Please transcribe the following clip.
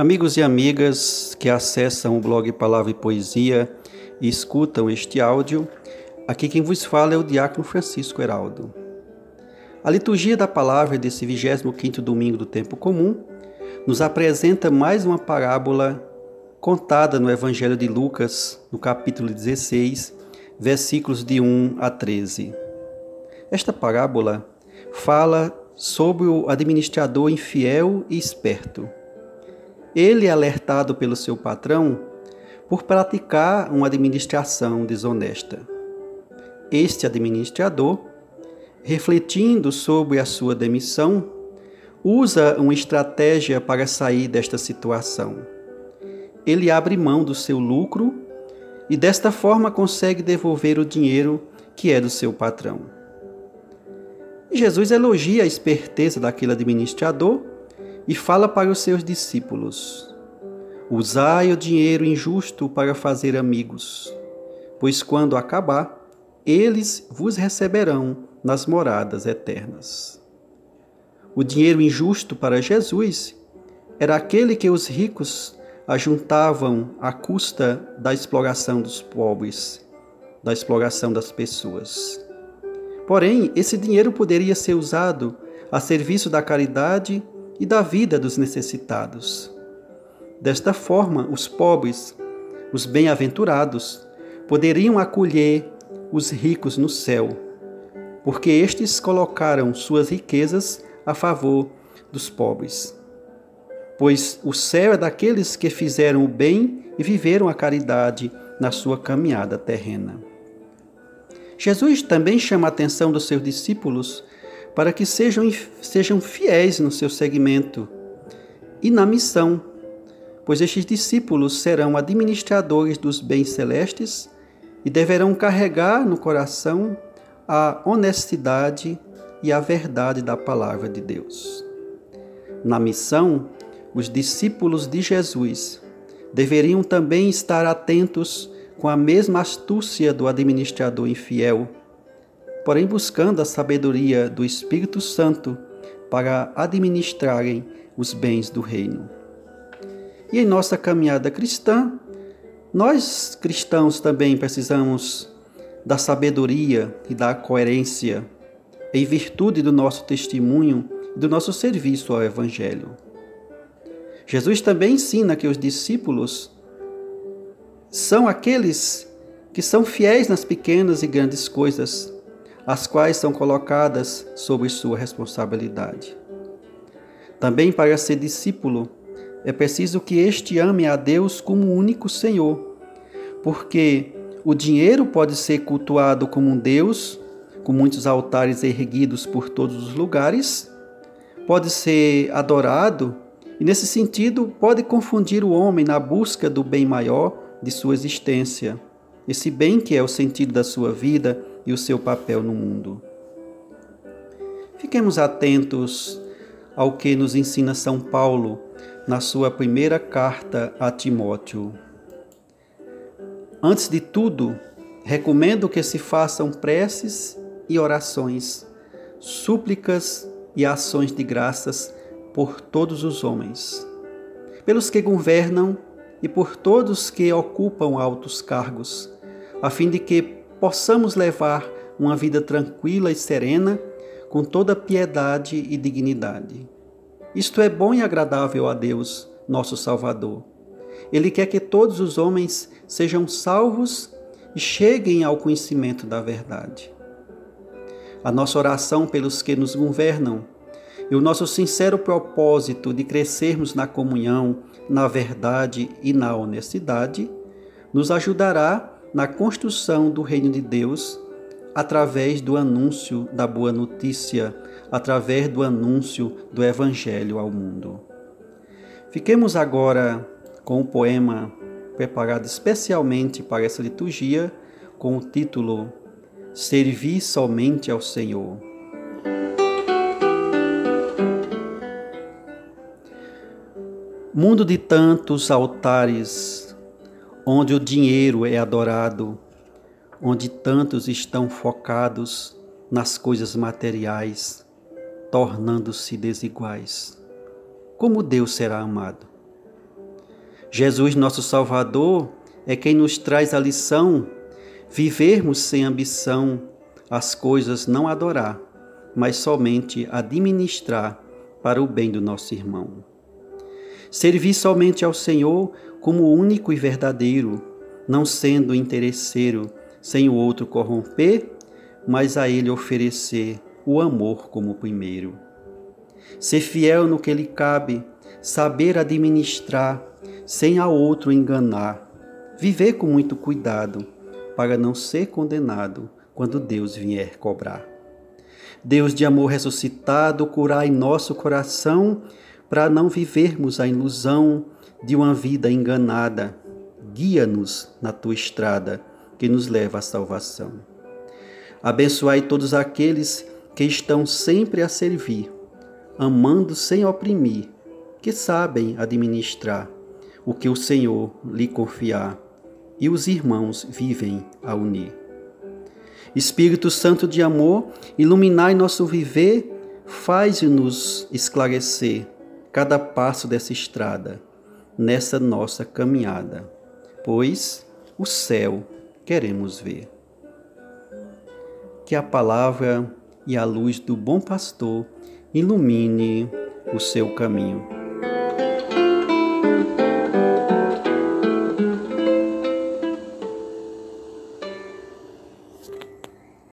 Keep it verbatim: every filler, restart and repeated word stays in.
Amigos e amigas que acessam o blog Palavra e Poesia e escutam este áudio, aqui quem vos fala é o diácono Francisco Heraldo. A liturgia da palavra desse vigésimo quinto domingo do tempo comum nos apresenta mais uma parábola contada no Evangelho de Lucas, no capítulo dezesseis, versículos de um a treze. Esta parábola fala sobre o administrador infiel e esperto. Ele é alertado pelo seu patrão por praticar uma administração desonesta. Este administrador, refletindo sobre a sua demissão, usa uma estratégia para sair desta situação. Ele abre mão do seu lucro e desta forma consegue devolver o dinheiro que é do seu patrão. E Jesus elogia a esperteza daquele administrador e fala para os seus discípulos: usai o dinheiro injusto para fazer amigos, pois quando acabar, eles vos receberão nas moradas eternas. O dinheiro injusto para Jesus era aquele que os ricos ajuntavam à custa da exploração dos pobres, da exploração das pessoas. Porém, esse dinheiro poderia ser usado a serviço da caridade e da vida dos necessitados. Desta forma, os pobres, os bem-aventurados, poderiam acolher os ricos no céu, porque estes colocaram suas riquezas a favor dos pobres. Pois o céu é daqueles que fizeram o bem e viveram a caridade na sua caminhada terrena. Jesus também chama a atenção dos seus discípulos para que sejam, sejam fiéis no seu segmento e na missão, pois estes discípulos serão administradores dos bens celestes e deverão carregar no coração a honestidade e a verdade da palavra de Deus. Na missão, os discípulos de Jesus deveriam também estar atentos com a mesma astúcia do administrador infiel, porém buscando a sabedoria do Espírito Santo para administrarem os bens do reino. E em nossa caminhada cristã, nós cristãos também precisamos da sabedoria e da coerência em virtude do nosso testemunho e do nosso serviço ao Evangelho. Jesus também ensina que os discípulos são aqueles que são fiéis nas pequenas e grandes coisas, as quais são colocadas sob sua responsabilidade. Também para ser discípulo, é preciso que este ame a Deus como o único Senhor, porque o dinheiro pode ser cultuado como um Deus, com muitos altares erguidos por todos os lugares, pode ser adorado e, nesse sentido, pode confundir o homem na busca do bem maior de sua existência, esse bem que é o sentido da sua vida e o seu papel no mundo. Fiquemos atentos ao que nos ensina São Paulo na sua primeira carta a Timóteo. Antes de tudo, recomendo que se façam preces e orações, súplicas e ações de graças por todos os homens, pelos que governam e por todos que ocupam altos cargos, a fim de que possamos levar uma vida tranquila e serena, com toda piedade e dignidade. Isto é bom e agradável a Deus, nosso Salvador. Ele quer que todos os homens sejam salvos e cheguem ao conhecimento da verdade. A nossa oração pelos que nos governam e o nosso sincero propósito de crescermos na comunhão, na verdade e na honestidade, nos ajudará na construção do reino de Deus, através do anúncio da boa notícia, através do anúncio do Evangelho ao mundo. Fiquemos agora com o poema preparado especialmente para essa liturgia, com o título Servi somente ao Senhor. Mundo de tantos altares, onde o dinheiro é adorado, onde tantos estão focados nas coisas materiais, tornando-se desiguais. Como Deus será amado? Jesus, nosso Salvador, é quem nos traz a lição, vivermos sem ambição, as coisas não adorar, mas somente administrar para o bem do nosso irmão. Servir somente ao Senhor como único e verdadeiro, não sendo interesseiro, sem o outro corromper, mas a ele oferecer o amor como primeiro. Ser fiel no que lhe cabe, saber administrar, sem a outro enganar, viver com muito cuidado, para não ser condenado quando Deus vier cobrar. Deus de amor ressuscitado, curai nosso coração, para não vivermos a ilusão de uma vida enganada. Guia-nos na tua estrada, que nos leva à salvação. Abençoai todos aqueles que estão sempre a servir, amando sem oprimir, que sabem administrar o que o Senhor lhe confiar, e os irmãos vivem a unir. Espírito Santo de amor, iluminai nosso viver, faz-nos esclarecer cada passo dessa estrada, nessa nossa caminhada, pois o céu queremos ver. Que a palavra e a luz do bom pastor ilumine o seu caminho.